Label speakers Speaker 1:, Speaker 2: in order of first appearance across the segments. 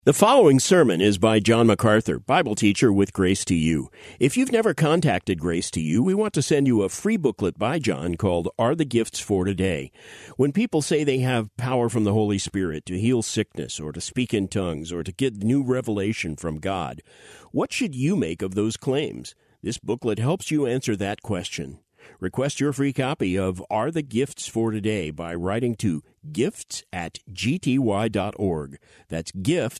Speaker 1: The following sermon is by John MacArthur, Bible teacher with Grace to You. If you've never contacted Grace to You, we want to send you a free booklet by John called Are the Gifts for Today? When people say they have power from the Holy Spirit to heal sickness or to speak in tongues or to get new revelation from God, what should you make of those claims? This booklet helps you answer that question. Request your free copy of Are the Gifts for Today by writing to gifts@gty.org. That's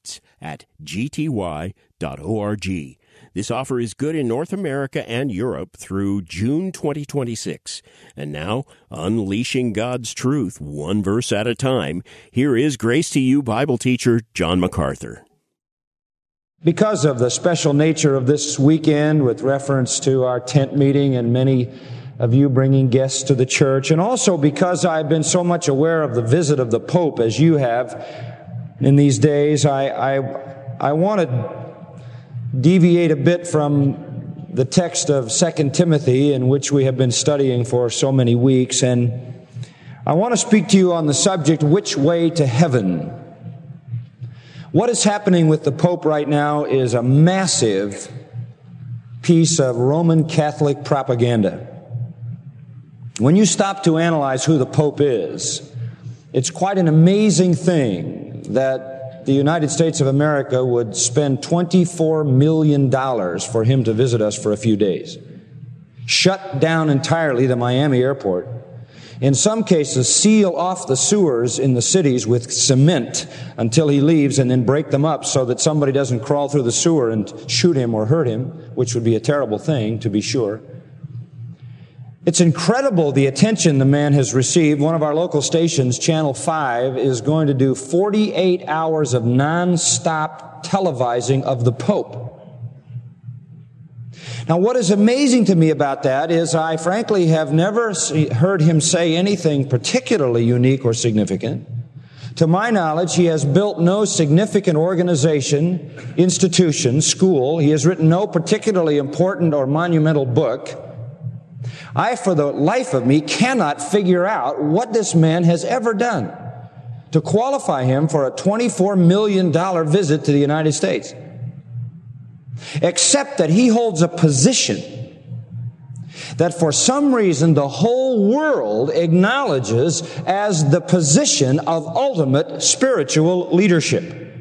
Speaker 1: gifts@gty.org. This offer is good in North America and Europe through June 2026. And now, unleashing God's truth one verse at a time, here is Grace to You Bible teacher John MacArthur.
Speaker 2: Because of the special nature of this weekend with reference to our tent meeting and many of you bringing guests to the church, and also because I've been so much aware of the visit of the Pope as you have in these days, I want to deviate a bit from the text of 2 Timothy in which we have been studying for so many weeks, and I want to speak to you on the subject, which way to heaven? What is happening with the Pope right now is a massive piece of Roman Catholic propaganda. When you stop to analyze who the Pope is, it's quite an amazing thing that the United States of America would spend $24 million for him to visit us for a few days. Shut down entirely the Miami airport. In some cases, seal off the sewers in the cities with cement until he leaves and then break them up so that somebody doesn't crawl through the sewer and shoot him or hurt him, which would be a terrible thing, to be sure. It's incredible the attention the man has received. One of our local stations, Channel 5, is going to do 48 hours of non-stop televising of the Pope. Now, what is amazing to me about that is I frankly have never heard him say anything particularly unique or significant. To my knowledge, he has built no significant organization, institution, school. He has written no particularly important or monumental book. I, for the life of me, cannot figure out what this man has ever done to qualify him for a $24 million visit to the United States, except that he holds a position that for some reason the whole world acknowledges as the position of ultimate spiritual leadership.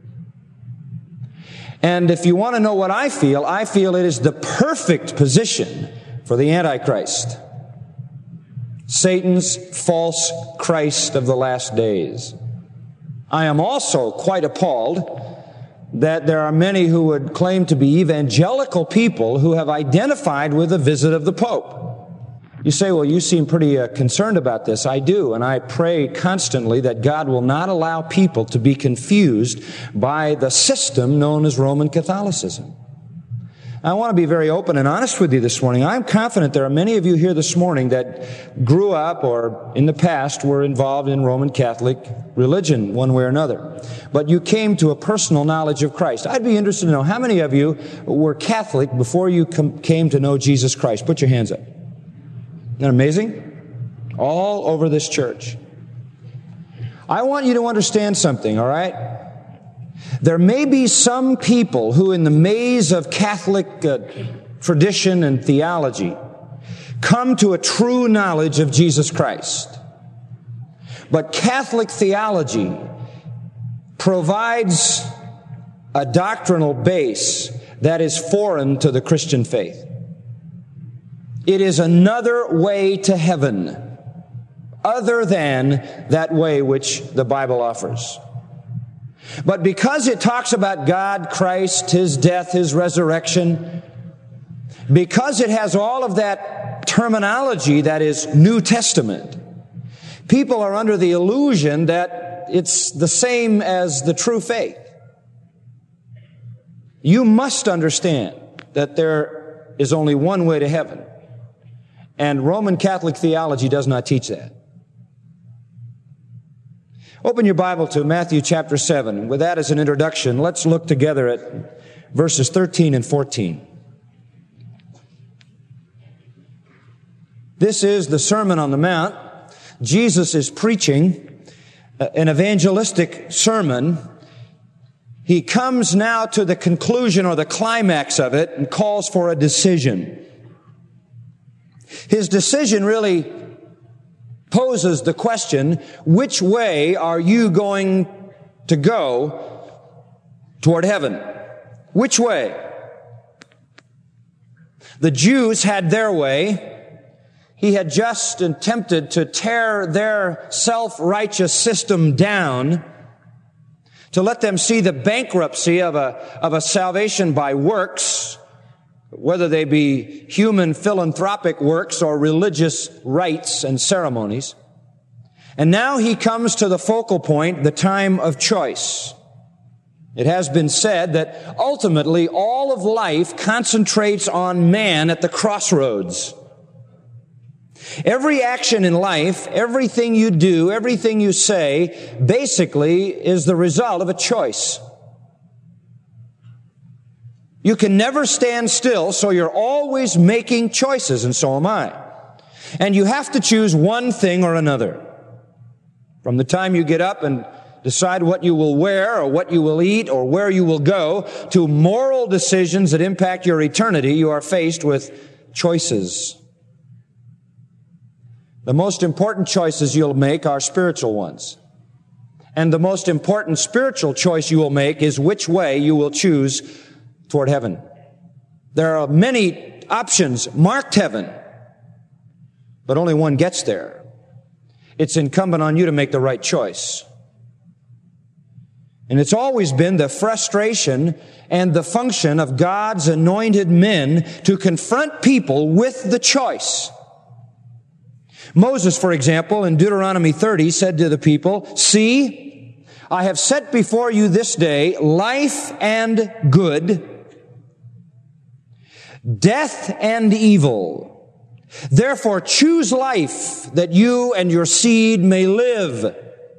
Speaker 2: And if you want to know what I feel it is the perfect position for the Antichrist, Satan's false Christ of the last days. I am also quite appalled that there are many who would claim to be evangelical people who have identified with the visit of the Pope. You say, well, you seem pretty concerned about this. I do, and I pray constantly that God will not allow people to be confused by the system known as Roman Catholicism. I want to be very open and honest with you this morning. I'm confident there are many of you here this morning that grew up or in the past were involved in Roman Catholic religion one way or another. But you came to a personal knowledge of Christ. I'd be interested to know how many of you were Catholic before you came to know Jesus Christ. Put your hands up. Isn't that amazing? All over this church. I want you to understand something, all right? There may be some people who in the maze of Catholic tradition and theology come to a true knowledge of Jesus Christ. But Catholic theology provides a doctrinal base that is foreign to the Christian faith. It is another way to heaven other than that way which the Bible offers. But because it talks about God, Christ, His death, His resurrection, because it has all of that terminology that is New Testament, people are under the illusion that it's the same as the true faith. You must understand that there is only one way to heaven, and Roman Catholic theology does not teach that. Open your Bible to Matthew chapter 7. With that as an introduction, let's look together at verses 13 and 14. This is the Sermon on the Mount. Jesus is preaching an evangelistic sermon he comes now to the conclusion or the climax of it and calls for a decision. His decision really poses the question, which way are you going to go toward heaven? Which way? The Jews had their way. He had just attempted to tear their self-righteous system down, to let them see the bankruptcy of a salvation by works, whether they be human philanthropic works or religious rites and ceremonies. And now he comes to the focal point, the time of choice. It has been said that ultimately all of life concentrates on man at the crossroads. Every action in life, everything you do, everything you say, basically is the result of a choice. You can never stand still, so you're always making choices, and so am I. And you have to choose one thing or another. From the time you get up and decide what you will wear or what you will eat or where you will go, to moral decisions that impact your eternity, you are faced with choices. The most important choices you'll make are spiritual ones. And the most important spiritual choice you will make is which way you will choose toward heaven. There are many options marked heaven, but only one gets there. It's incumbent on you to make the right choice. And it's always been the frustration and the function of God's anointed men to confront people with the choice. Moses, for example, in Deuteronomy 30 said to the people, "See, I have set before you this day life and good, death and evil. Therefore choose life that you and your seed may live."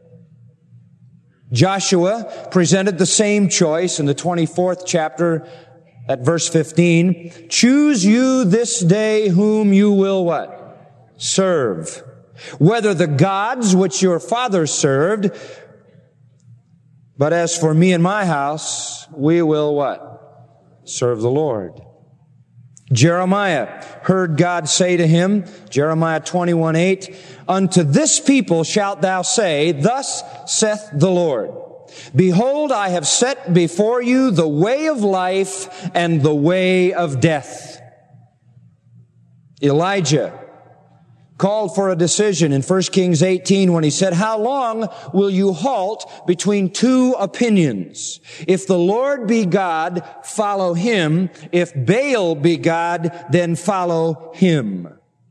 Speaker 2: Joshua presented the same choice in the 24th chapter at verse 15. "Choose you this day whom you will" what? "Serve. Whether the gods which your fathers served, but as for me and my house, we will" what? "Serve the Lord." Jeremiah heard God say to him, Jeremiah 21:8, "Unto this people shalt thou say, Thus saith the Lord, Behold, I have set before you the way of life and the way of death." Elijah called for a decision in 1 Kings 18 when he said, "How long will you halt between two opinions? If the Lord be God, follow him. If Baal be God, then follow him."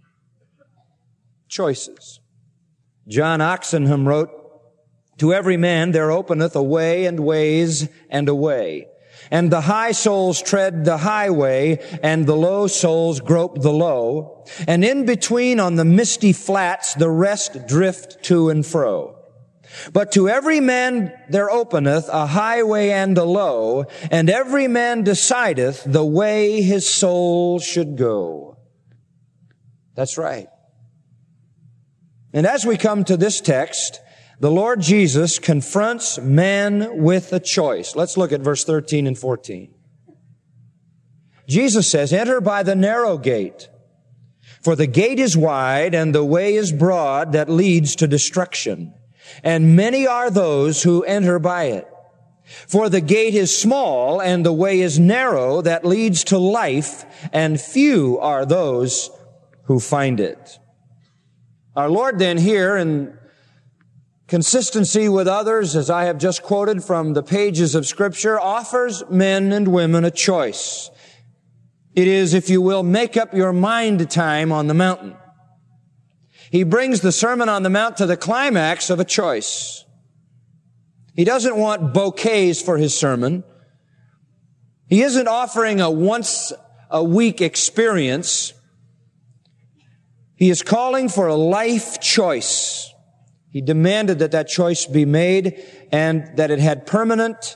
Speaker 2: Choices. John Oxenham wrote, "To every man there openeth a way and ways and a way. And the high souls tread the highway, and the low souls grope the low. And in between on the misty flats the rest drift to and fro. But to every man there openeth a highway and a low, and every man decideth the way his soul should go." That's right. And as we come to this text, the Lord Jesus confronts man with a choice. Let's look at verse 13 and 14. Jesus says, "Enter by the narrow gate, for the gate is wide and the way is broad that leads to destruction, and many are those who enter by it. For the gate is small and the way is narrow that leads to life, and few are those who find it." Our Lord then here, in consistency with others, as I have just quoted from the pages of Scripture, offers men and women a choice. It is, if you will, make up your mind time on the mountain. He brings the Sermon on the Mount to the climax of a choice. He doesn't want bouquets for his sermon. He isn't offering a once-a-week experience. He is calling for a life choice. He demanded that that choice be made and that it had permanent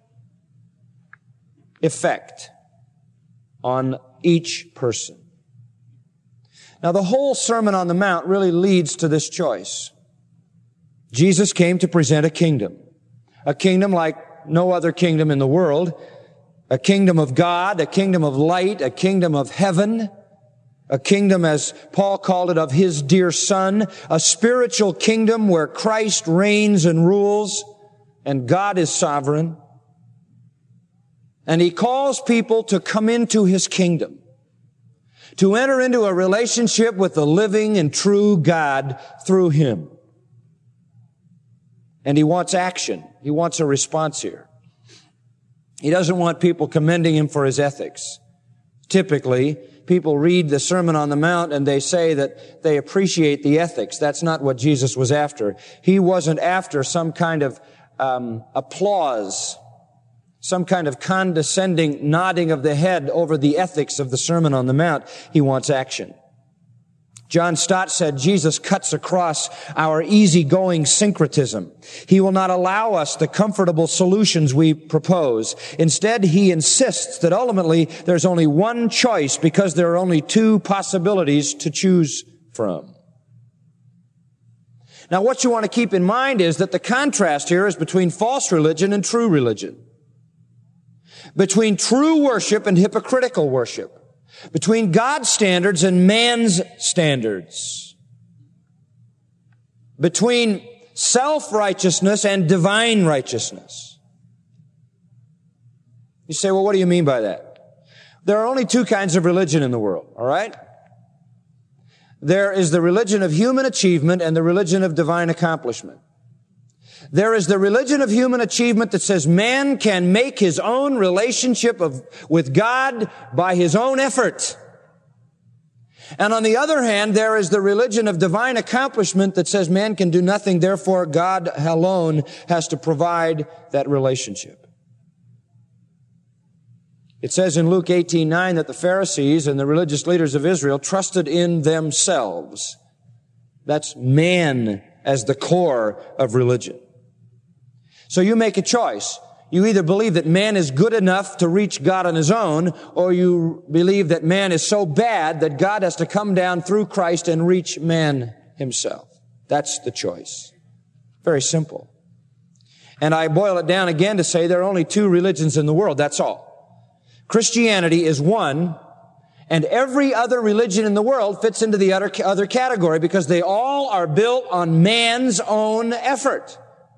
Speaker 2: effect on each person. Now, the whole Sermon on the Mount really leads to this choice. Jesus came to present a kingdom like no other kingdom in the world, a kingdom of God, a kingdom of light, a kingdom of heaven, a kingdom, as Paul called it, of his dear Son, a spiritual kingdom where Christ reigns and rules and God is sovereign. And he calls people to come into his kingdom, to enter into a relationship with the living and true God through him. And he wants action. He wants a response here. He doesn't want people commending him for his ethics. Typically, people read the Sermon on the Mount and they say that they appreciate the ethics. That's not what Jesus was after. He wasn't after some kind of applause, some kind of condescending nodding of the head over the ethics of the Sermon on the Mount. He wants action. John Stott said, Jesus cuts across our easygoing syncretism. He will not allow us the comfortable solutions we propose. Instead, he insists that ultimately there's only one choice because there are only two possibilities to choose from. Now, what you want to keep in mind is that the contrast here is between false religion and true religion, between true worship and hypocritical worship, between God's standards and man's standards, between self-righteousness and divine righteousness. You say, well, what do you mean by that? There are only two kinds of religion in the world, all right? There is the religion of human achievement and the religion of divine accomplishment. There is the religion of human achievement that says man can make his own relationship with God by his own effort. And on the other hand, there is the religion of divine accomplishment that says man can do nothing, therefore God alone has to provide that relationship. It says in Luke 18:9 that the Pharisees and the religious leaders of Israel trusted in themselves. That's man as the core of religion. So you make a choice. You either believe that man is good enough to reach God on his own, or you believe that man is so bad that God has to come down through Christ and reach man himself. That's the choice. Very simple. And I boil it down again to say there are only two religions in the world. That's all. Christianity is one, and every other religion in the world fits into the other category because they all are built on man's own effort.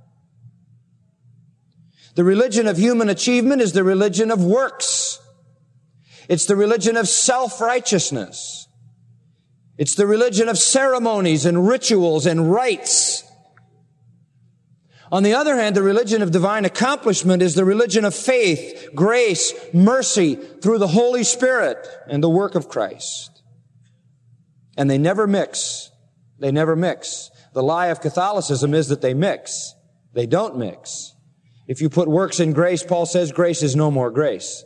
Speaker 2: The religion of human achievement is the religion of works. It's the religion of self-righteousness. It's the religion of ceremonies and rituals and rites. On the other hand, the religion of divine accomplishment is the religion of faith, grace, mercy through the Holy Spirit and the work of Christ. And they never mix. They never mix. The lie of Catholicism is that they mix. They don't mix. If you put works in grace, Paul says grace is no more grace.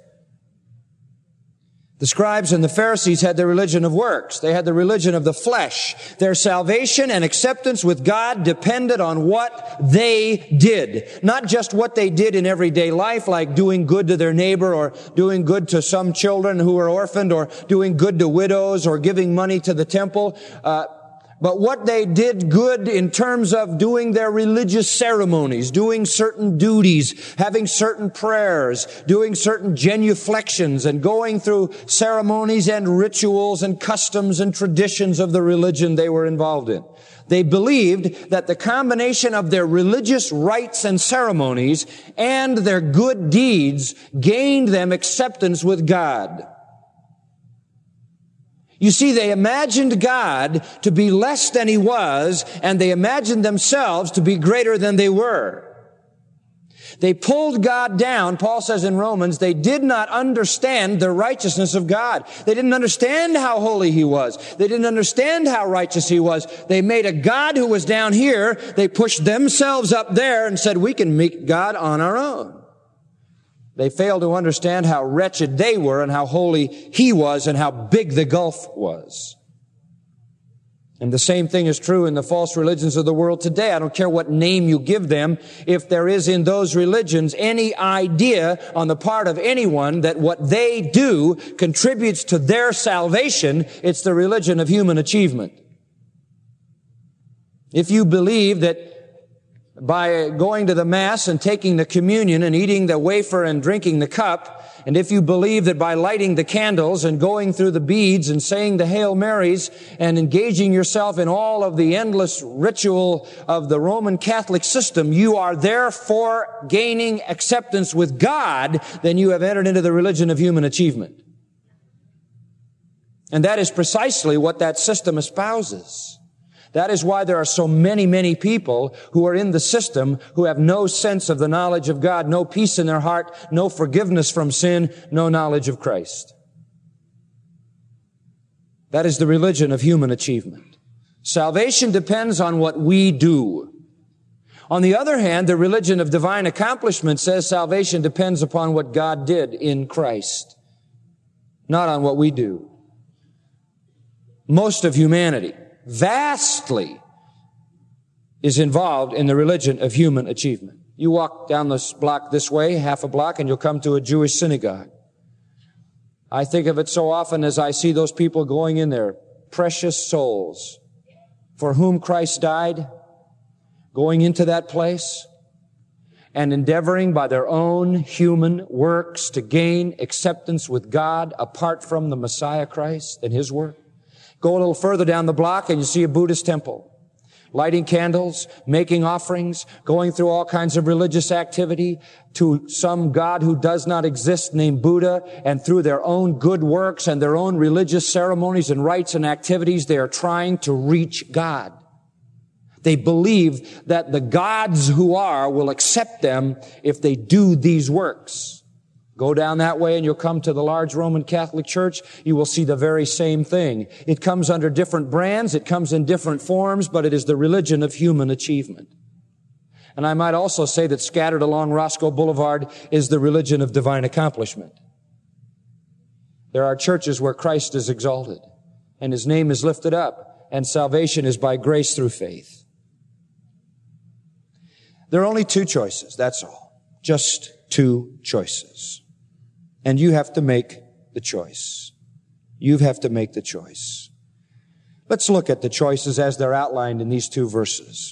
Speaker 2: The scribes and the Pharisees had the religion of works. They had the religion of the flesh. Their salvation and acceptance with God depended on what they did. Not just what they did in everyday life, like doing good to their neighbor or doing good to some children who were orphaned or doing good to widows or giving money to the temple. But what they did good in terms of doing their religious ceremonies, doing certain duties, having certain prayers, doing certain genuflections, and going through ceremonies and rituals and customs and traditions of the religion they were involved in. They believed that the combination of their religious rites and ceremonies and their good deeds gained them acceptance with God. You see, they imagined God to be less than he was, and they imagined themselves to be greater than they were. They pulled God down. Paul says in Romans, they did not understand the righteousness of God. They didn't understand how holy he was. They didn't understand how righteous he was. They made a God who was down here. They pushed themselves up there and said, we can meet God on our own. They failed to understand how wretched they were and how holy he was and how big the gulf was. And the same thing is true in the false religions of the world today. I don't care what name you give them. If there is in those religions any idea on the part of anyone that what they do contributes to their salvation, it's the religion of human achievement. If you believe that by going to the Mass and taking the communion and eating the wafer and drinking the cup, and if you believe that by lighting the candles and going through the beads and saying the Hail Marys and engaging yourself in all of the endless ritual of the Roman Catholic system, you are therefore gaining acceptance with God, then you have entered into the religion of human achievement. And that is precisely what that system espouses. That is why there are so many people who are in the system who have no sense of the knowledge of God, no peace in their heart, no forgiveness from sin, no knowledge of Christ. That is the religion of human achievement. Salvation depends on what we do. On the other hand, the religion of divine accomplishment says salvation depends upon what God did in Christ, not on what we do. Most of humanity vastly is involved in the religion of human achievement. You walk down this block this way, half a block, and you'll come to a Jewish synagogue. I think of it so often as I see those people going in there, precious souls for whom Christ died, going into that place and endeavoring by their own human works to gain acceptance with God apart from the Messiah Christ and His work. Go a little further down the block and you see a Buddhist temple. Lighting candles, making offerings, going through all kinds of religious activity to some God who does not exist named Buddha, and through their own good works and their own religious ceremonies and rites and activities, they are trying to reach God. They believe that the gods who are will accept them if they do these works. Go down that way and you'll come to the large Roman Catholic Church. You will see the very same thing. It comes under different brands. It comes in different forms, but it is the religion of human achievement. And I might also say that scattered along Roscoe Boulevard is the religion of divine accomplishment. There are churches where Christ is exalted and His name is lifted up, and salvation is by grace through faith. There are only two choices, that's all. Just two choices. And you have to make the choice. You have to make the choice. Let's look at the choices as they're outlined in these two verses.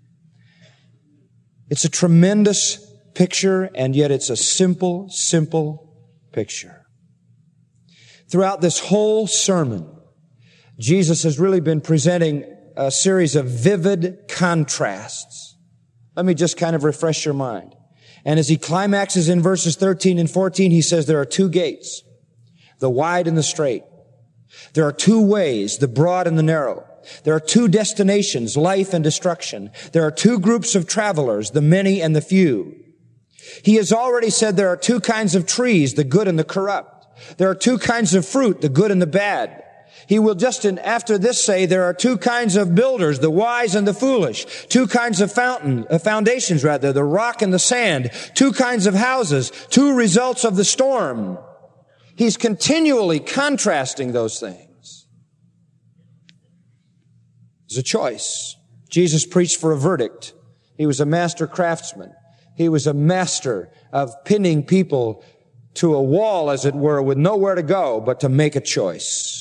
Speaker 2: It's a tremendous picture, and yet it's a simple picture. Throughout this whole sermon, Jesus has really been presenting a series of vivid contrasts. Let me just kind of refresh your mind. And as He climaxes in verses 13 and 14, He says there are two gates, the wide and the straight. There are two ways, the broad and the narrow. There are two destinations, life and destruction. There are two groups of travelers, the many and the few. He has already said there are two kinds of trees, the good and the corrupt. There are two kinds of fruit, the good and the bad. He will just after this say there are two kinds of builders, the wise and the foolish. Two kinds of foundations, the rock and the sand. Two kinds of houses. Two results of the storm. He's continually contrasting those things. There's a choice. Jesus preached for a verdict. He was a master craftsman. He was a master of pinning people to a wall, as it were, with nowhere to go but to make a choice.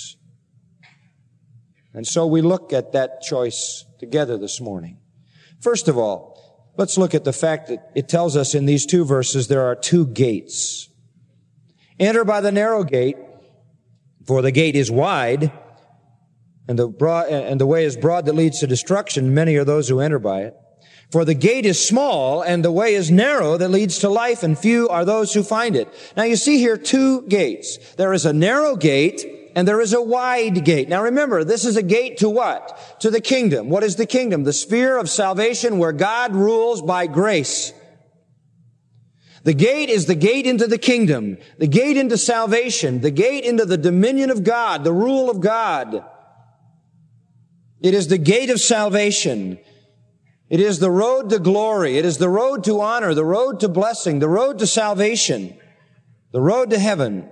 Speaker 2: And so we look at that choice together this morning. First of all, let's look at the fact that it tells us in these two verses there are two gates. Enter by the narrow gate, for the gate is wide, and the way is broad that leads to destruction. Many are those who enter by it. For the gate is small, and the way is narrow that leads to life, and few are those who find it. Now you see here two gates. There is a narrow gate, and there is a wide gate. Now remember, this is a gate to what? To the kingdom. What is the kingdom? The sphere of salvation where God rules by grace. The gate is the gate into the kingdom, the gate into salvation, the gate into the dominion of God, the rule of God. It is the gate of salvation. It is the road to glory. It is the road to honor, the road to blessing, the road to salvation, the road to heaven.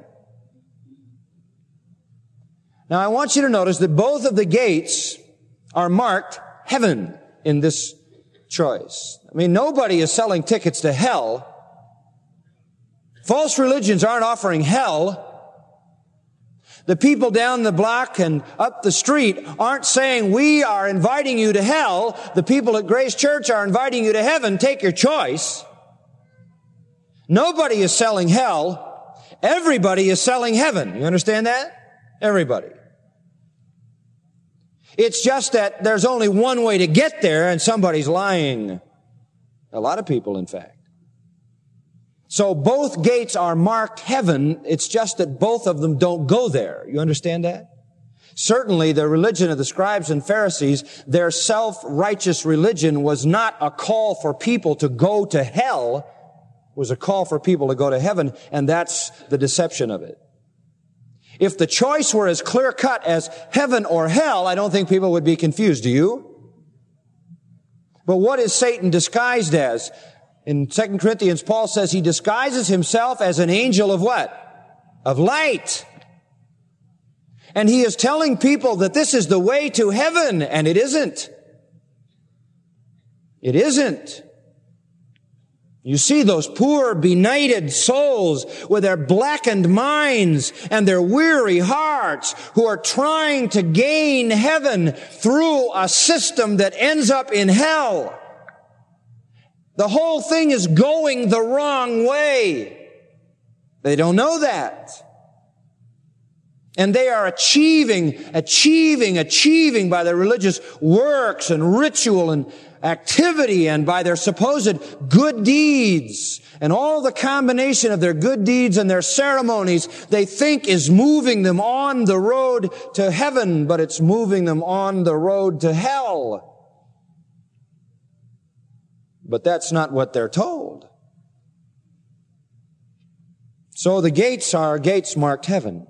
Speaker 2: Now, I want you to notice that both of the gates are marked heaven in this choice. I mean, nobody is selling tickets to hell. False religions aren't offering hell. The people down the block and up the street aren't saying, we are inviting you to hell. The people at Grace Church are inviting you to heaven. Take your choice. Nobody is selling hell. Everybody is selling heaven. You understand that? Everybody. It's just that there's only one way to get there, and somebody's lying. A lot of people, in fact. So both gates are marked heaven. It's just that both of them don't go there. You understand that? Certainly the religion of the scribes and Pharisees, their self-righteous religion was not a call for people to go to hell. It was a call for people to go to heaven, and that's the deception of it. If the choice were as clear-cut as heaven or hell, I don't think people would be confused. Do you? But what is Satan disguised as? In 2 Corinthians, Paul says he disguises himself as an angel of what? Of light. And he is telling people that this is the way to heaven, and it isn't. It isn't. You see those poor, benighted souls with their blackened minds and their weary hearts who are trying to gain heaven through a system that ends up in hell. The whole thing is going the wrong way. They don't know that. And they are achieving by their religious works and ritual and activity and by their supposed good deeds and all the combination of their good deeds and their ceremonies they think is moving them on the road to heaven, but it's moving them on the road to hell. But that's not what they're told. So the gates are gates marked heaven.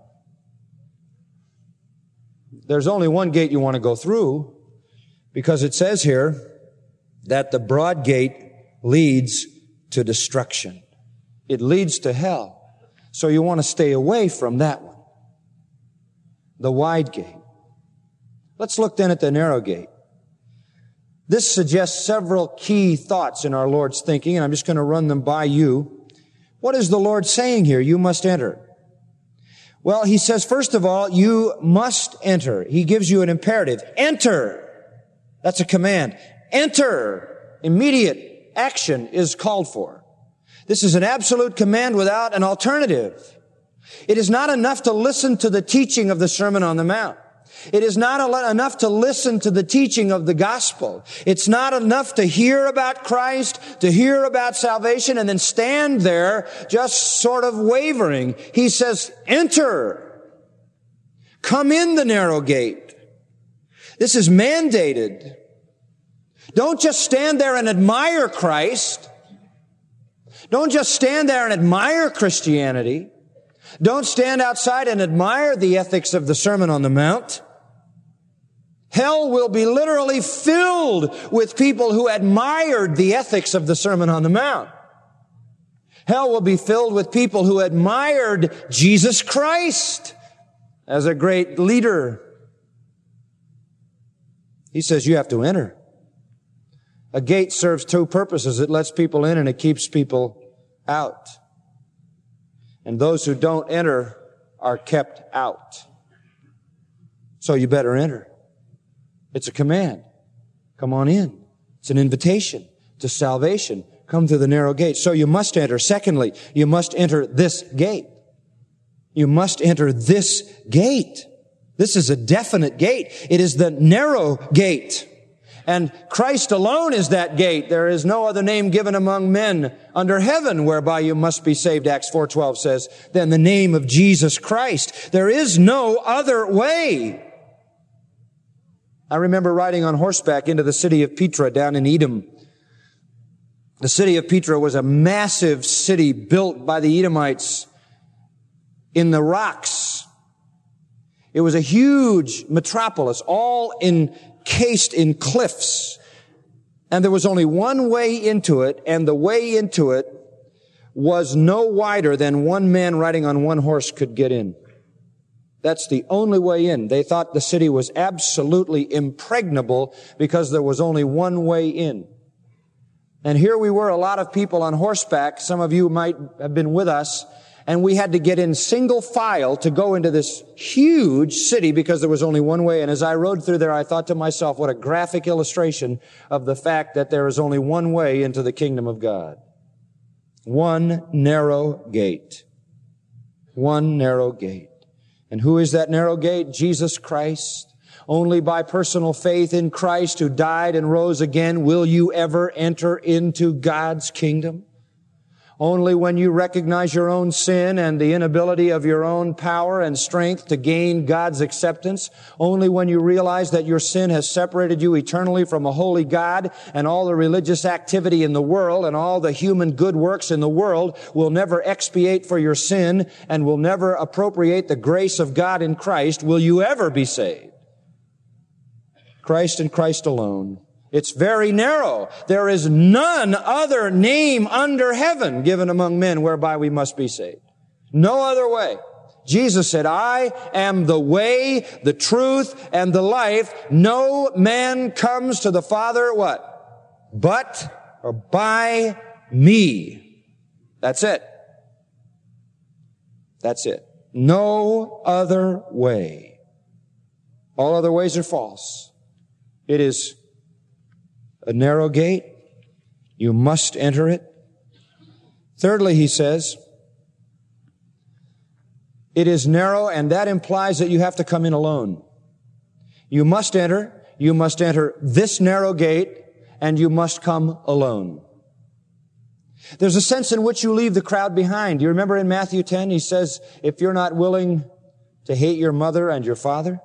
Speaker 2: There's only one gate you want to go through, because it says here that the broad gate leads to destruction. It leads to hell. So you want to stay away from that one. The wide gate. Let's look then at the narrow gate. This suggests several key thoughts in our Lord's thinking, and I'm just going to run them by you. What is the Lord saying here? You must enter. Well, he says, first of all, you must enter. He gives you an imperative. Enter. That's a command. Enter. Immediate action is called for. This is an absolute command without an alternative. It is not enough to listen to the teaching of the Sermon on the Mount. It is not enough to listen to the teaching of the gospel. It's not enough to hear about Christ, to hear about salvation, and then stand there just sort of wavering. He says, enter. Come in the narrow gate. This is mandated. Don't just stand there and admire Christ. Don't just stand there and admire Christianity. Don't stand outside and admire the ethics of the Sermon on the Mount. Hell will be literally filled with people who admired the ethics of the Sermon on the Mount. Hell will be filled with people who admired Jesus Christ as a great leader. He says you have to enter. A gate serves two purposes. It lets people in and it keeps people out. And those who don't enter are kept out. So you better enter. It's a command. Come on in. It's an invitation to salvation. Come through the narrow gate. So you must enter. Secondly, you must enter this gate. You must enter this gate. This is a definite gate. It is the narrow gate. And Christ alone is that gate. There is no other name given among men under heaven whereby you must be saved, Acts 4:12 says, than the name of Jesus Christ. There is no other way. I remember riding on horseback into the city of Petra down in Edom. The city of Petra was a massive city built by the Edomites in the rocks. It was a huge metropolis, all encased in cliffs. And there was only one way into it, and the way into it was no wider than one man riding on one horse could get in. That's the only way in. They thought the city was absolutely impregnable because there was only one way in. And here we were, a lot of people on horseback. Some of you might have been with us. And we had to get in single file to go into this huge city because there was only one way. And as I rode through there, I thought to myself, what a graphic illustration of the fact that there is only one way into the kingdom of God. One narrow gate. One narrow gate. And who is that narrow gate? Jesus Christ. Only by personal faith in Christ who died and rose again will you ever enter into God's kingdom. Only when you recognize your own sin and the inability of your own power and strength to gain God's acceptance, only when you realize that your sin has separated you eternally from a holy God, and all the religious activity in the world and all the human good works in the world will never expiate for your sin and will never appropriate the grace of God in Christ, will you ever be saved. Christ and Christ alone. It's very narrow. There is none other name under heaven given among men whereby we must be saved. No other way. Jesus said, I am the way, the truth, and the life. No man comes to the Father, what? But, or by me. That's it. That's it. No other way. All other ways are false. It is a narrow gate. You must enter it. Thirdly, he says, it is narrow, and that implies that you have to come in alone. You must enter this narrow gate, and you must come alone. There's a sense in which you leave the crowd behind. You remember in Matthew 10, he says, if you're not willing to hate your mother and your father,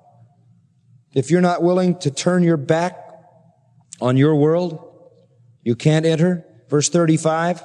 Speaker 2: if you're not willing to turn your back on your world, you can't enter. Verse 35,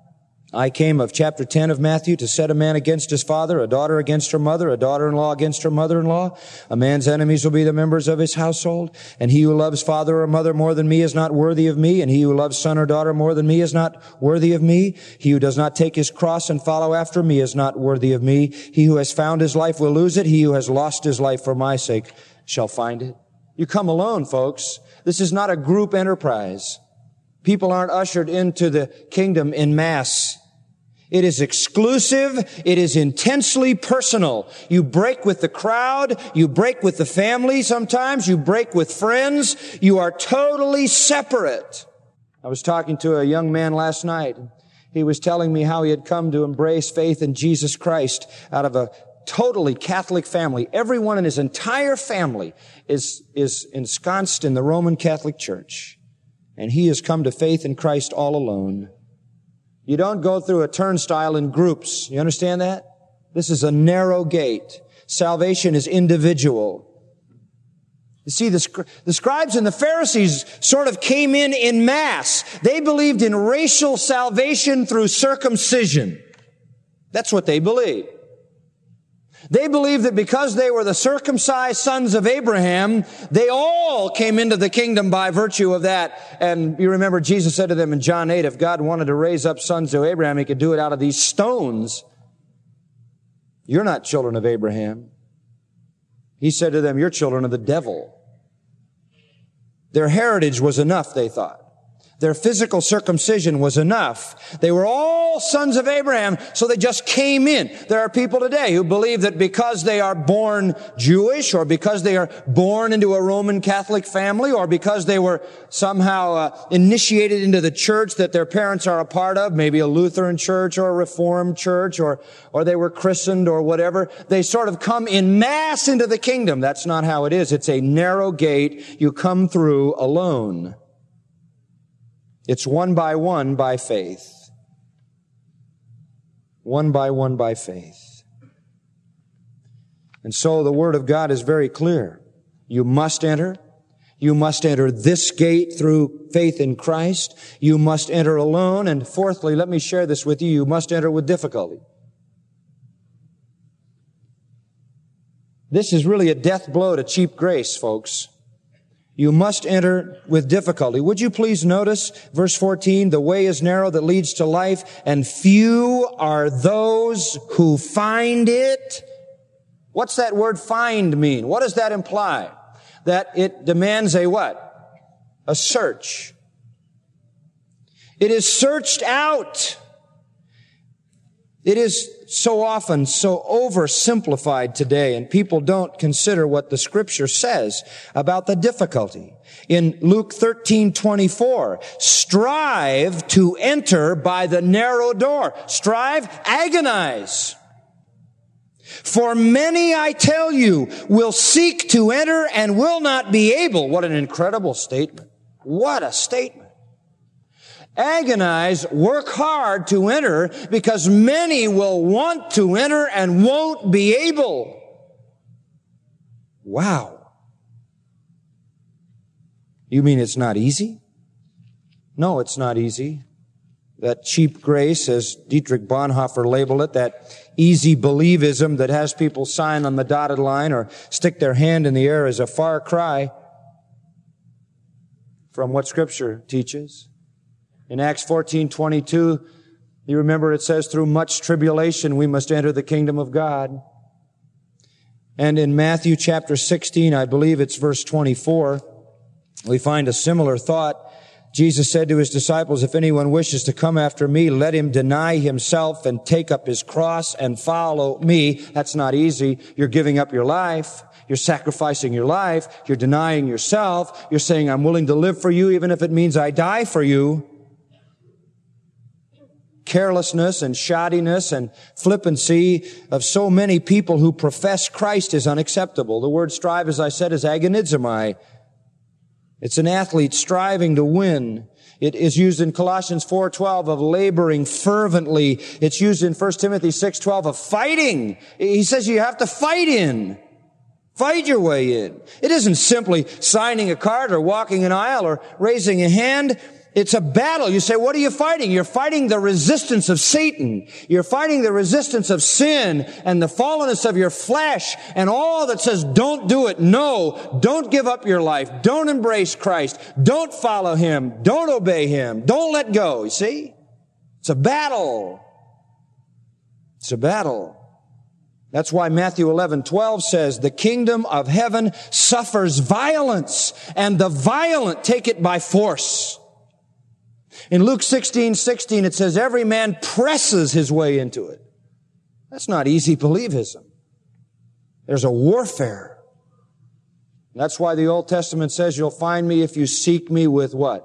Speaker 2: I came of chapter 10 of Matthew to set a man against his father, a daughter against her mother, a daughter-in-law against her mother-in-law. A man's enemies will be the members of his household. And he who loves father or mother more than me is not worthy of me. And he who loves son or daughter more than me is not worthy of me. He who does not take his cross and follow after me is not worthy of me. He who has found his life will lose it. He who has lost his life for my sake shall find it. You come alone, folks. This is not a group enterprise. People aren't ushered into the kingdom in mass. It is exclusive. It is intensely personal. You break with the crowd. You break with the family sometimes. You break with friends. You are totally separate. I was talking to a young man last night. He was telling me how he had come to embrace faith in Jesus Christ out of a totally Catholic family. Everyone in his entire family is ensconced in the Roman Catholic Church. And he has come to faith in Christ all alone. You don't go through a turnstile in groups. You understand that? This is a narrow gate. Salvation is individual. You see, the scribes and the Pharisees sort of came in mass. They believed in racial salvation through circumcision. That's what they believed. They believed that because they were the circumcised sons of Abraham, they all came into the kingdom by virtue of that. And you remember Jesus said to them in John 8, if God wanted to raise up sons to Abraham, he could do it out of these stones. You're not children of Abraham. He said to them, you're children of the devil. Their heritage was enough, they thought. Their physical circumcision was enough. They were all sons of Abraham, so they just came in. There are people today who believe that because they are born Jewish, or because they are born into a Roman Catholic family, or because they were somehow initiated into the church that their parents are a part of, maybe a Lutheran church or a Reformed church, or they were christened or whatever, they sort of come in mass into the kingdom. That's not how it is. It's a narrow gate. You come through alone. It's one by faith. One by faith. And so the Word of God is very clear. You must enter. You must enter this gate through faith in Christ. You must enter alone. And fourthly, let me share this with you. You must enter with difficulty. This is really a death blow to cheap grace, folks. You must enter with difficulty. Would you please notice verse 14, the way is narrow that leads to life, and few are those who find it. What's that word find mean? What does that imply? That it demands a what? A search. It is searched out. It is so often so oversimplified today, and people don't consider what the Scripture says about the difficulty. In Luke 13:24, strive to enter by the narrow door. Strive, agonize. For many, I tell you, will seek to enter and will not be able. What an incredible statement. What a statement. Agonize, work hard to enter, because many will want to enter and won't be able. Wow. You mean it's not easy? No, it's not easy. That cheap grace, as Dietrich Bonhoeffer labeled it, that easy believism that has people sign on the dotted line or stick their hand in the air, is a far cry from what Scripture teaches. In Acts 14:22, you remember it says, through much tribulation we must enter the kingdom of God. And in Matthew chapter 16, I believe it's verse 24, we find a similar thought. Jesus said to his disciples, if anyone wishes to come after me, let him deny himself and take up his cross and follow me. That's not easy. You're giving up your life. You're sacrificing your life. You're denying yourself. You're saying, I'm willing to live for you, even if it means I die for you. Carelessness and shoddiness and flippancy of so many people who profess Christ is unacceptable. The word strive, as I said, is agonizomai. It's an athlete striving to win. It is used in Colossians 4:12 of laboring fervently. It's used in 1 Timothy 6:12 of fighting. He says you have to fight in. Fight your way in. It isn't simply signing a card or walking an aisle or raising a hand. It's a battle. You say, what are you fighting? You're fighting the resistance of Satan. You're fighting the resistance of sin and the fallenness of your flesh and all that says, don't do it. No, don't give up your life. Don't embrace Christ. Don't follow Him. Don't obey Him. Don't let go. You see? It's a battle. It's a battle. That's why Matthew 11:12 says, the kingdom of heaven suffers violence, and the violent take it by force. In Luke 16:16, it says, every man presses his way into it. That's not easy believism. There's a warfare. That's why the Old Testament says, you'll find me if you seek me with what?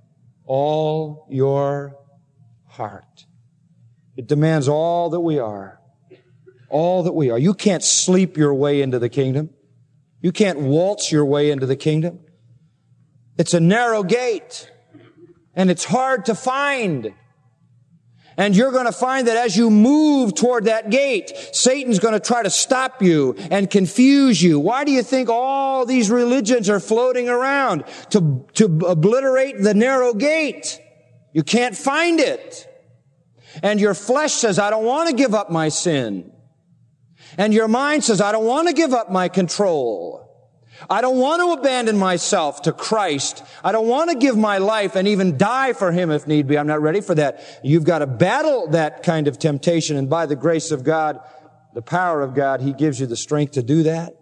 Speaker 2: All your heart. It demands all that we are. All that we are. You can't sleep your way into the kingdom. You can't waltz your way into the kingdom. It's a narrow gate. And it's hard to find. And you're going to find that as you move toward that gate, Satan's going to try to stop you and confuse you. Why do you think all these religions are floating around? To obliterate the narrow gate. You can't find it. And your flesh says, I don't want to give up my sin. And your mind says, I don't want to give up my control. I don't want to abandon myself to Christ. I don't want to give my life and even die for Him if need be. I'm not ready for that. You've got to battle that kind of temptation, and by the grace of God, the power of God, He gives you the strength to do that.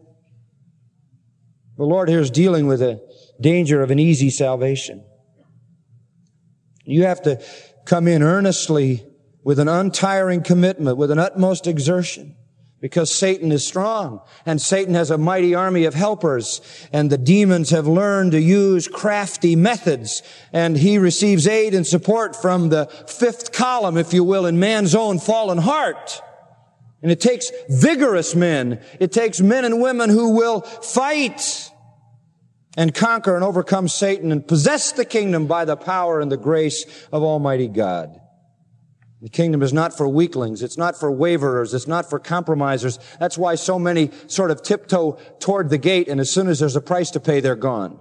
Speaker 2: The Lord here is dealing with the danger of an easy salvation. You have to come in earnestly with an untiring commitment, with an utmost exertion. Because Satan is strong, and Satan has a mighty army of helpers, and the demons have learned to use crafty methods, and he receives aid and support from the fifth column, if you will, in man's own fallen heart. And it takes vigorous men. It takes men and women who will fight and conquer and overcome Satan and possess the kingdom by the power and the grace of Almighty God. The kingdom is not for weaklings. It's not for waverers. It's not for compromisers. That's why so many sort of tiptoe toward the gate, and as soon as there's a price to pay, they're gone.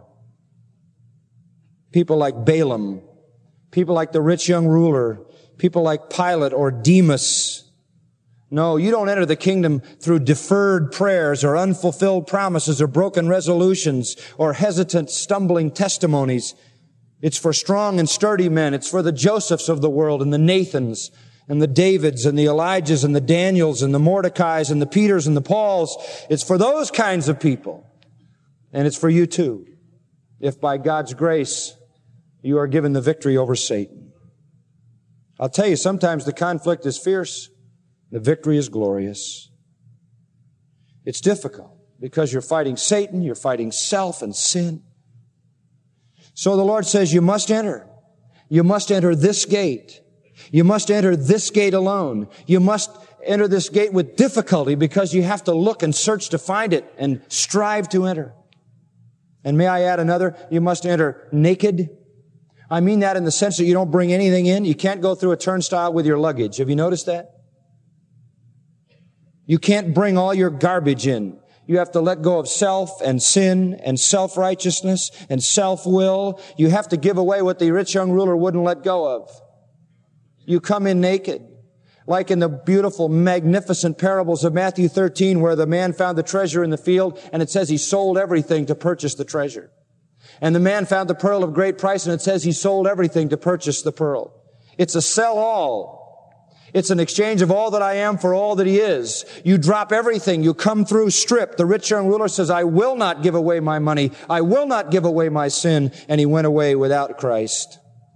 Speaker 2: People like Balaam, people like the rich young ruler, people like Pilate or Demas. No, you don't enter the kingdom through deferred prayers or unfulfilled promises or broken resolutions or hesitant, stumbling testimonies. It's for strong and sturdy men. It's for the Josephs of the world and the Nathans and the Davids and the Elijahs and the Daniels and the Mordecais and the Peters and the Pauls. It's for those kinds of people. And it's for you too, if by God's grace you are given the victory over Satan. I'll tell you, sometimes the conflict is fierce. The victory is glorious. It's difficult because you're fighting Satan, you're fighting self and sin. So the Lord says, you must enter. You must enter this gate. You must enter this gate alone. You must enter this gate with difficulty because you have to look and search to find it and strive to enter. And may I add another? You must enter naked. I mean that in the sense that you don't bring anything in. You can't go through a turnstile with your luggage. Have you noticed that? You can't bring all your garbage in. You have to let go of self and sin and self-righteousness and self-will. You have to give away what the rich young ruler wouldn't let go of. You come in naked. Like in the beautiful, magnificent parables of Matthew 13, where the man found the treasure in the field, and it says he sold everything to purchase the treasure. And the man found the pearl of great price, and it says he sold everything to purchase the pearl. It's a sell all. It's an exchange of all that I am for all that he is. You drop everything. You come through stripped. The rich young ruler says, I will not give away my money. I will not give away my sin. And he went away without Christ.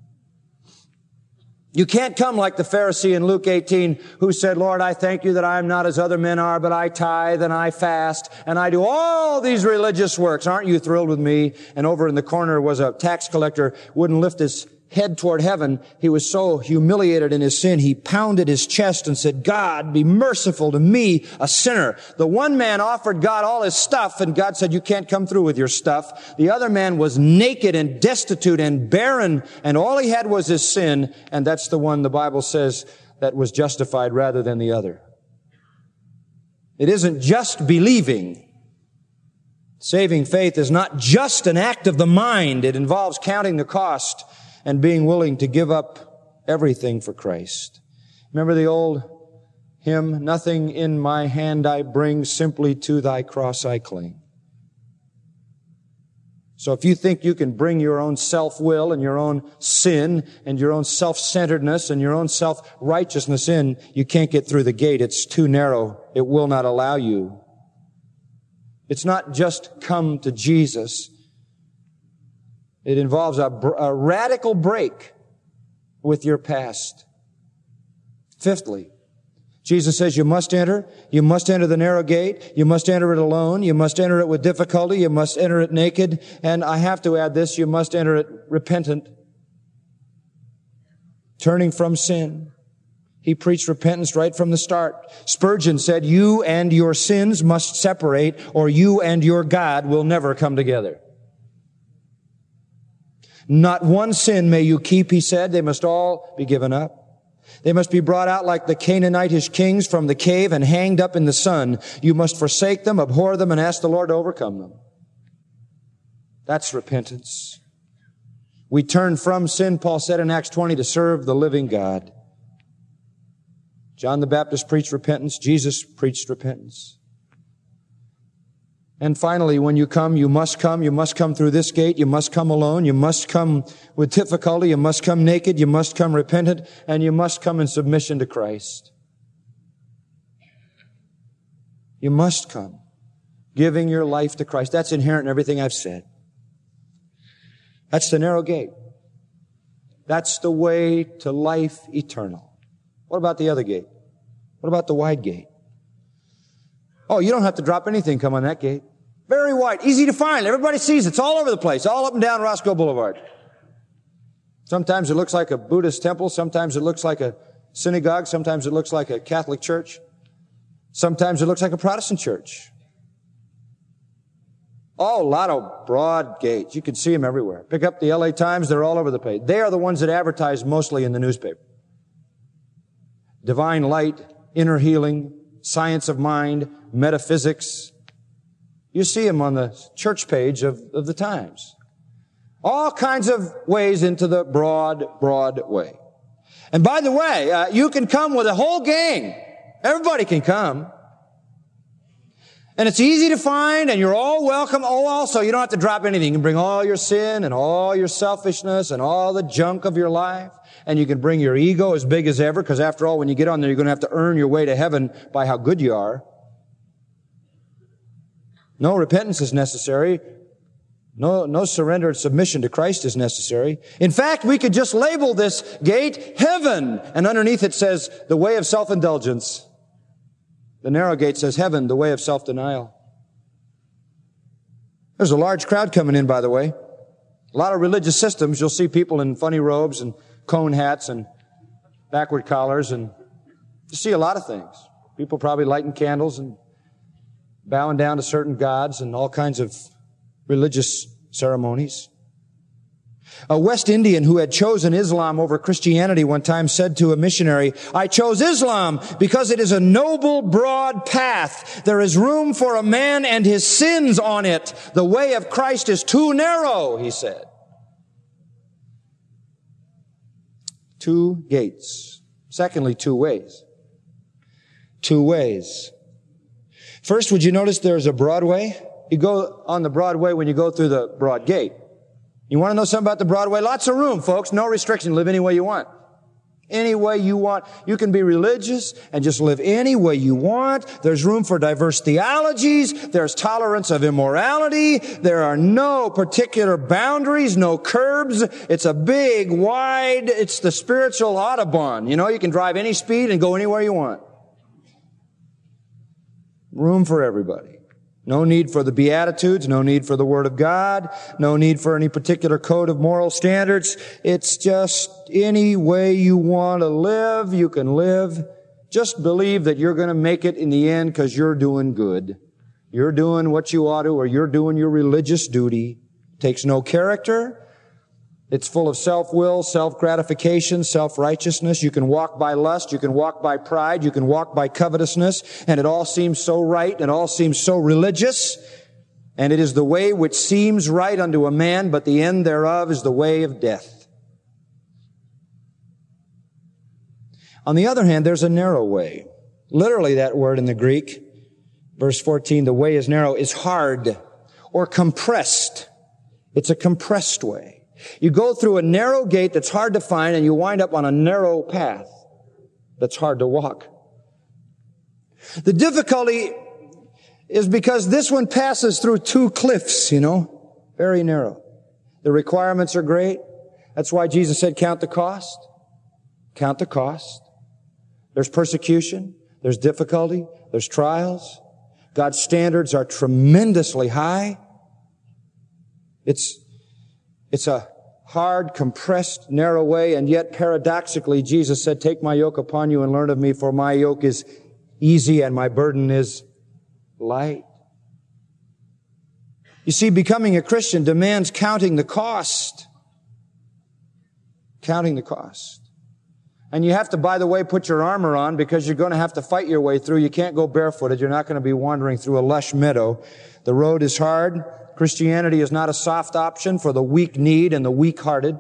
Speaker 2: You can't come like the Pharisee in Luke 18 who said, Lord, I thank you that I am not as other men are, but I tithe and I fast and I do all these religious works. Aren't you thrilled with me? And over in the corner was a tax collector, wouldn't lift his head toward heaven. He was so humiliated in his sin, he pounded his chest and said, God, be merciful to me, a sinner. The one man offered God all his stuff, and God said, you can't come through with your stuff. The other man was naked and destitute and barren, and all he had was his sin, and that's the one the Bible says that was justified rather than the other. It isn't just believing. Saving faith is not just an act of the mind. It involves counting the cost and being willing to give up everything for Christ. Remember the old hymn, nothing in my hand I bring, simply to thy cross I cling. So if you think you can bring your own self-will and your own sin and your own self-centeredness and your own self-righteousness in, you can't get through the gate. It's too narrow. It will not allow you. It's not just come to Jesus. It involves a radical break with your past. Fifthly, Jesus says you must enter the narrow gate, you must enter it alone, you must enter it with difficulty, you must enter it naked, and I have to add this, you must enter it repentant, turning from sin. He preached repentance right from the start. Spurgeon said, you and your sins must separate, or you and your God will never come together. Not one sin may you keep, he said. They must all be given up. They must be brought out like the Canaanitish kings from the cave and hanged up in the sun. You must forsake them, abhor them, and ask the Lord to overcome them. That's repentance. We turn from sin, Paul said in Acts 20, to serve the living God. John the Baptist preached repentance. Jesus preached repentance. And finally, when you come, you must come through this gate, you must come alone, you must come with difficulty, you must come naked, you must come repentant, and you must come in submission to Christ. You must come, giving your life to Christ. That's inherent in everything I've said. That's the narrow gate. That's the way to life eternal. What about the other gate? What about the wide gate? Oh, you don't have to drop anything, come on that gate. Very wide, easy to find. Everybody sees it. It's all over the place, all up and down Roscoe Boulevard. Sometimes it looks like a Buddhist temple. Sometimes it looks like a synagogue. Sometimes it looks like a Catholic church. Sometimes it looks like a Protestant church. Oh, a lot of broad gates. You can see them everywhere. Pick up the LA Times. They're all over the page. They are the ones that advertise mostly in the newspaper. Divine light, inner healing, science of mind, metaphysics. You see them on the church page of the Times. All kinds of ways into the broad way. And by the way, you can come with a whole gang. Everybody can come. And it's easy to find, and you're all welcome. Oh, also, you don't have to drop anything. You can bring all your sin and all your selfishness and all the junk of your life. And you can bring your ego as big as ever, because after all, when you get on there, you're going to have to earn your way to heaven by how good you are. No repentance is necessary. No surrender and submission to Christ is necessary. In fact, we could just label this gate heaven, and underneath it says the way of self-indulgence. The narrow gate says heaven, the way of self-denial. There's a large crowd coming in, by the way. A lot of religious systems. You'll see people in funny robes and cone hats and backward collars, and you see a lot of things. People probably lighting candles and bowing down to certain gods and all kinds of religious ceremonies. A West Indian who had chosen Islam over Christianity one time said to a missionary, "I chose Islam because it is a noble, broad path. There is room for a man and his sins on it. The way of Christ is too narrow," he said. Two gates. Secondly, two ways. Two ways. First, would you notice there's a broad way? You go on the broad way when you go through the broad gate. You want to know something about the Broadway? Lots of room, folks. No restriction. Live any way you want. Any way you want. You can be religious and just live any way you want. There's room for diverse theologies. There's tolerance of immorality. There are no particular boundaries, no curbs. It's a big, wide, it's the spiritual Autobahn. You know, you can drive any speed and go anywhere you want. Room for everybody. No need for the Beatitudes, no need for the Word of God, no need for any particular code of moral standards. It's just any way you want to live, you can live. Just believe that you're going to make it in the end because you're doing good. You're doing what you ought to, or you're doing your religious duty. Takes no character. It's full of self-will, self-gratification, self-righteousness. You can walk by lust. You can walk by pride. You can walk by covetousness. And it all seems so right. And it all seems so religious. And it is the way which seems right unto a man, but the end thereof is the way of death. On the other hand, there's a narrow way. Literally, that word in the Greek, verse 14, the way is narrow, is hard or compressed. It's a compressed way. You go through a narrow gate that's hard to find, and you wind up on a narrow path that's hard to walk. The difficulty is because this one passes through two cliffs, very narrow. The requirements are great. That's why Jesus said, count the cost. Count the cost. There's persecution. There's difficulty. There's trials. God's standards are tremendously high. It's a hard, compressed, narrow way, and yet paradoxically, Jesus said, take my yoke upon you and learn of me, for my yoke is easy and my burden is light. You see, becoming a Christian demands counting the cost. Counting the cost. And you have to, by the way, put your armor on because you're going to have to fight your way through. You can't go barefooted. You're not going to be wandering through a lush meadow. The road is hard. Christianity is not a soft option for the weak-kneed and the weak-hearted.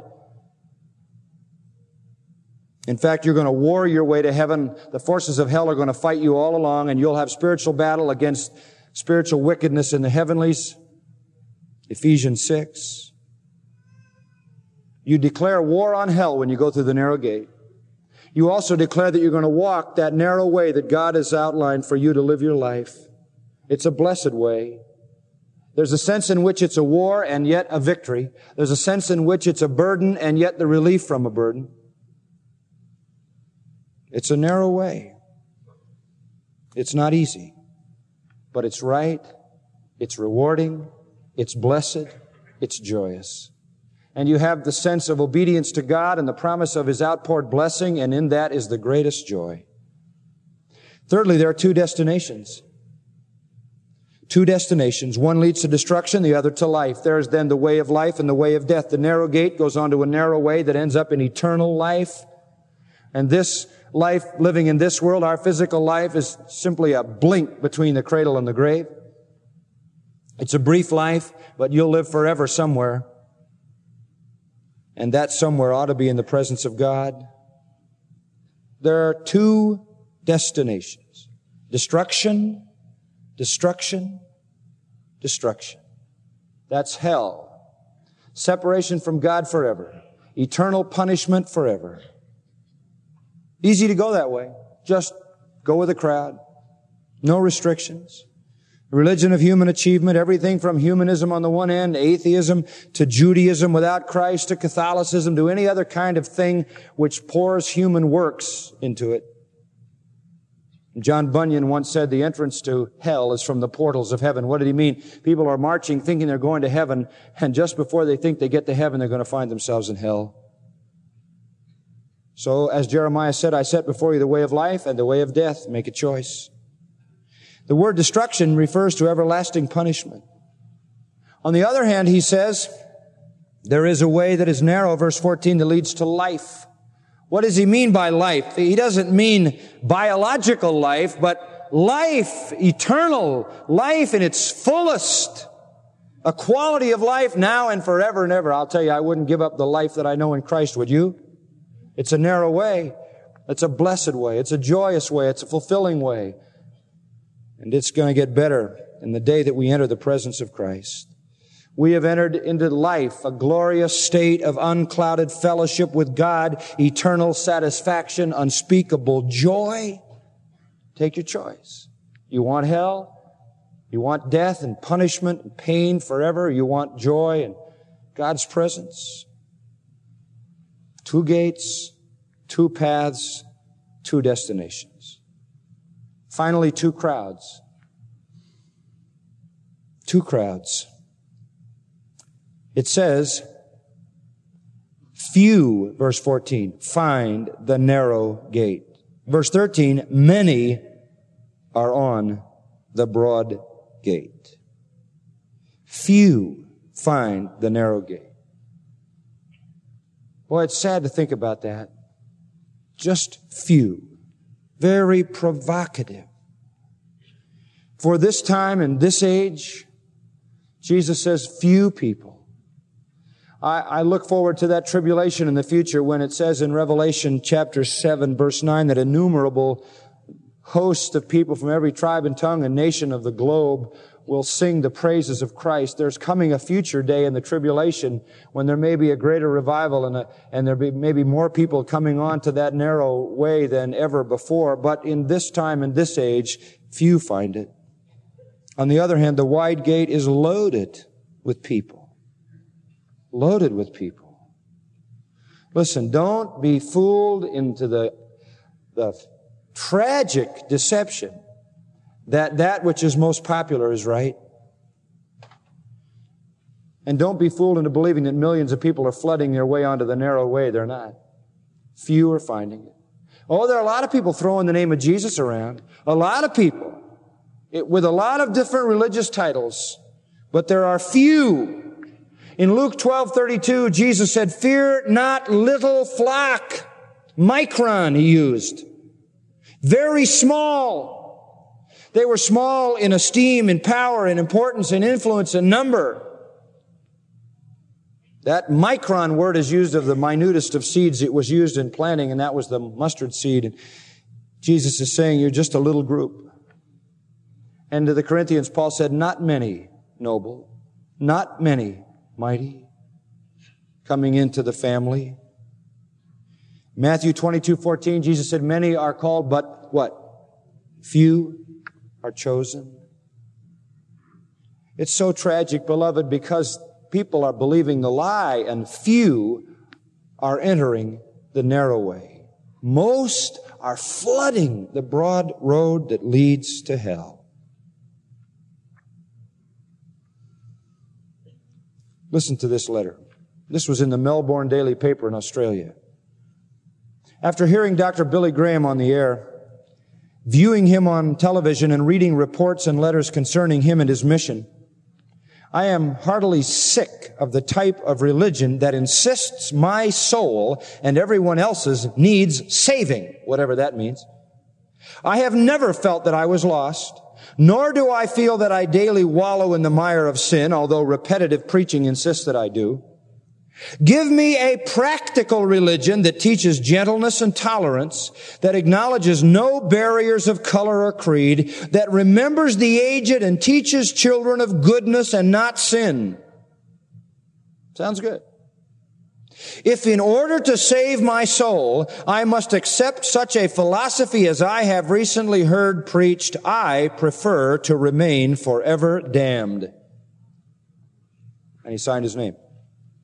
Speaker 2: In fact, you're going to war your way to heaven. The forces of hell are going to fight you all along, and you'll have spiritual battle against spiritual wickedness in the heavenlies. Ephesians 6. You declare war on hell when you go through the narrow gate. You also declare that you're going to walk that narrow way that God has outlined for you to live your life. It's a blessed way. There's a sense in which it's a war and yet a victory. There's a sense in which it's a burden and yet the relief from a burden. It's a narrow way. It's not easy, but it's right. It's rewarding. It's blessed. It's joyous. And you have the sense of obedience to God and the promise of His outpoured blessing, and in that is the greatest joy. Thirdly, there are two destinations. Two destinations. One leads to destruction, the other to life. There is then the way of life and the way of death. The narrow gate goes on to a narrow way that ends up in eternal life. And this life, living in this world, our physical life, is simply a blink between the cradle and the grave. It's a brief life, but you'll live forever somewhere. And that somewhere ought to be in the presence of God. There are two destinations. Destruction. Destruction, destruction. That's hell. Separation from God forever. Eternal punishment forever. Easy to go that way. Just go with the crowd. No restrictions. Religion of human achievement, everything from humanism on the one end, atheism, to Judaism without Christ, to Catholicism, to any other kind of thing which pours human works into it. John Bunyan once said the entrance to hell is from the portals of heaven. What did he mean? People are marching thinking they're going to heaven, and just before they think they get to heaven, they're going to find themselves in hell. So, as Jeremiah said, I set before you the way of life and the way of death. Make a choice. The word destruction refers to everlasting punishment. On the other hand, he says, there is a way that is narrow, verse 14, that leads to life. What does he mean by life? He doesn't mean biological life, but life, eternal life in its fullest. A quality of life now and forever and ever. I'll tell you, I wouldn't give up the life that I know in Christ, would you? It's a narrow way. It's a blessed way. It's a joyous way. It's a fulfilling way. And it's going to get better in the day that we enter the presence of Christ. We have entered into life, a glorious state of unclouded fellowship with God, eternal satisfaction, unspeakable joy. Take your choice. You want hell? You want death and punishment and pain forever? You want joy and God's presence? 2 gates, 2 paths, 2 destinations. Finally, 2 crowds. 2 crowds. It says, few, verse 14, find the narrow gate. Verse 13, many are on the broad gate. Few find the narrow gate. Boy, it's sad to think about that. Just few. Very provocative. For this time and this age, Jesus says few people. I look forward to that tribulation in the future when it says in Revelation chapter 7, verse 9, that innumerable hosts of people from every tribe and tongue and nation of the globe will sing the praises of Christ. There's coming a future day in the tribulation when there may be a greater revival and there may be more people coming on to that narrow way than ever before. But in this time and this age, few find it. On the other hand, the wide gate is loaded with people. Loaded with people. Listen, don't be fooled into the tragic deception that which is most popular is right. And don't be fooled into believing that millions of people are flooding their way onto the narrow way. They're not. Few are finding it. Oh, there are a lot of people throwing the name of Jesus around. A lot of people with a lot of different religious titles. But there are few. In Luke 12:32, Jesus said, fear not, little flock. Micron, he used. Very small. They were small in esteem, in power, in importance, in influence, in number. That micron word is used of the minutest of seeds. It was used in planting, and that was the mustard seed. And Jesus is saying, you're just a little group. And to the Corinthians, Paul said, not many noble, not many mighty, coming into the family. Matthew 22:14, Jesus said, many are called, but what? Few are chosen. It's so tragic, beloved, because people are believing the lie and few are entering the narrow way. Most are flooding the broad road that leads to hell. Listen to this letter. This was in the Melbourne Daily Paper in Australia. After hearing Dr. Billy Graham on the air, viewing him on television and reading reports and letters concerning him and his mission, I am heartily sick of the type of religion that insists my soul and everyone else's needs saving, whatever that means. I have never felt that I was lost. Nor do I feel that I daily wallow in the mire of sin, although repetitive preaching insists that I do. Give me a practical religion that teaches gentleness and tolerance, that acknowledges no barriers of color or creed, that remembers the aged and teaches children of goodness and not sin. Sounds good. If in order to save my soul, I must accept such a philosophy as I have recently heard preached, I prefer to remain forever damned. And he signed his name.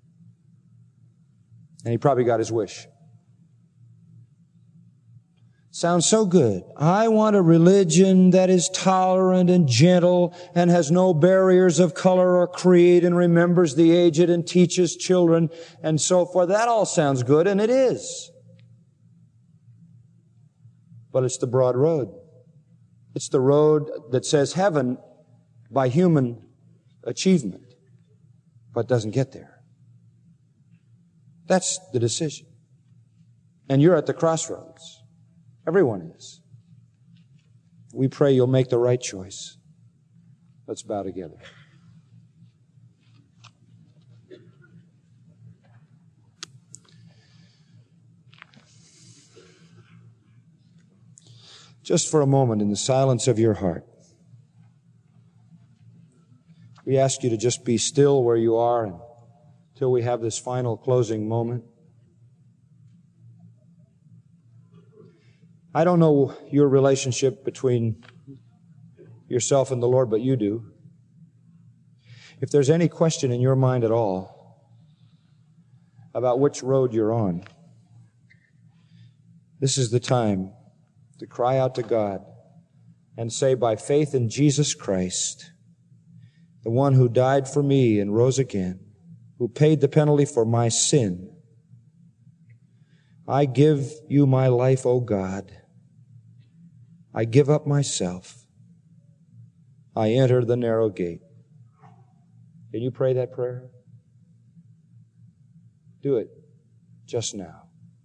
Speaker 2: And he probably got his wish. Sounds so good. I want a religion that is tolerant and gentle and has no barriers of color or creed and remembers the aged and teaches children and so forth. That all sounds good, and it is. But it's the broad road. It's the road that says heaven by human achievement, but doesn't get there. That's the decision. And you're at the crossroads. Everyone is. We pray you'll make the right choice. Let's bow together. Just for a moment, in the silence of your heart, we ask you to just be still where you are until we have this final closing moment. I don't know your relationship between yourself and the Lord, but you do. If there's any question in your mind at all about which road you're on, this is the time to cry out to God and say, by faith in Jesus Christ, the one who died for me and rose again, who paid the penalty for my sin, I give you my life, O God. I give up myself. I enter the narrow gate. Can you pray that prayer? Do it just now.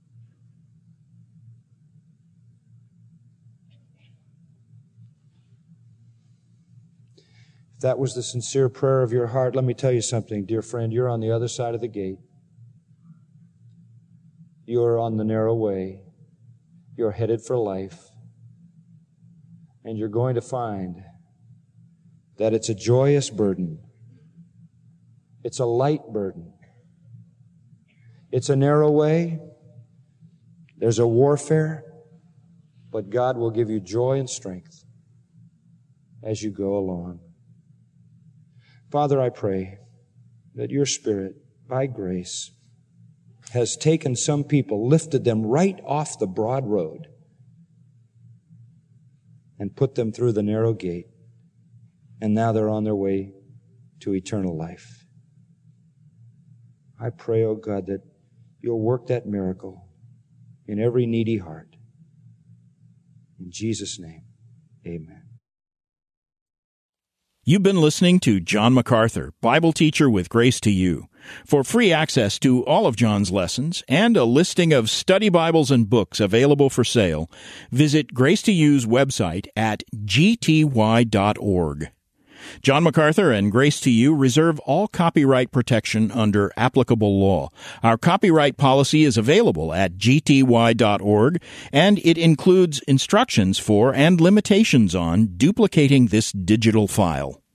Speaker 2: If that was the sincere prayer of your heart, let me tell you something, dear friend. You're on the other side of the gate. You're on the narrow way. You're headed for life. And you're going to find that it's a joyous burden. It's a light burden. It's a narrow way. There's a warfare. But God will give you joy and strength as you go along. Father, I pray that your Spirit, by grace, has taken some people, lifted them right off the broad road, and put them through the narrow gate. And now they're on their way to eternal life. I pray, oh God, that you'll work that miracle in every needy heart. In Jesus' name, amen.
Speaker 1: You've been listening to John MacArthur, Bible teacher with Grace to You. For free access to all of John's lessons and a listing of study Bibles and books available for sale, visit Grace to You's website at gty.org. John MacArthur and Grace to You reserve all copyright protection under applicable law. Our copyright policy is available at gty.org, and it includes instructions for and limitations on duplicating this digital file.